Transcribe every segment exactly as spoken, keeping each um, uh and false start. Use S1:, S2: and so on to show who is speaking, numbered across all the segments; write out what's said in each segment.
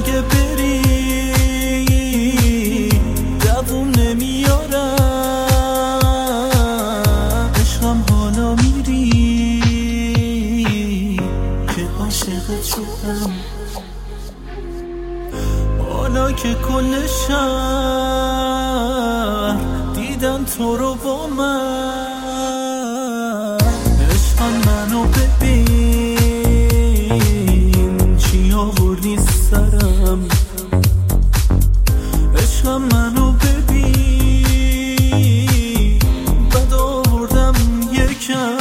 S1: اگه بری دووم نمیارم، عشقم حالا میری که عاشقت شدم. حالا که کل شهر دیدن تو رو با من، عشقم منو ببین چی آوردی سرم، عشقم منو ببین بد آوردم یکم.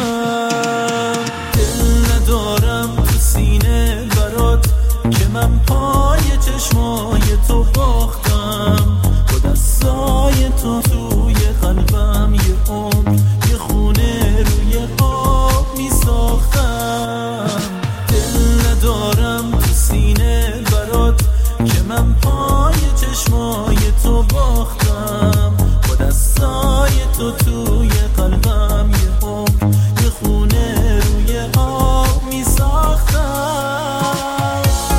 S1: دل ندارم تو سینه برات که من پای چشمای تو باختم، با دستای تو توی قلبم یه عمر یه خونه روی آب می ساختم. دل ندارم تو سینه برات که من پای چشمای تو باختم، با دستای تو توی قلبم یه عمر یه خونه روی آب می ساختم.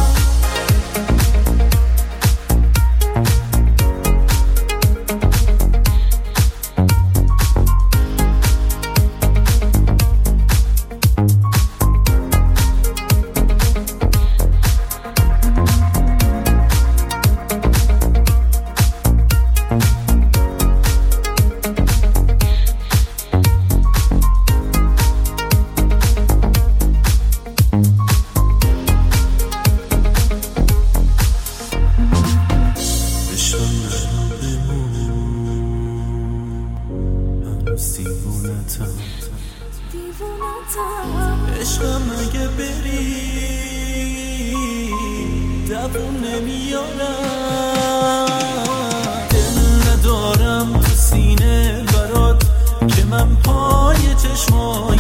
S1: عشقم اگه بری دووم نمیارم، دل ندارم تو سینه برات که من پای چشمای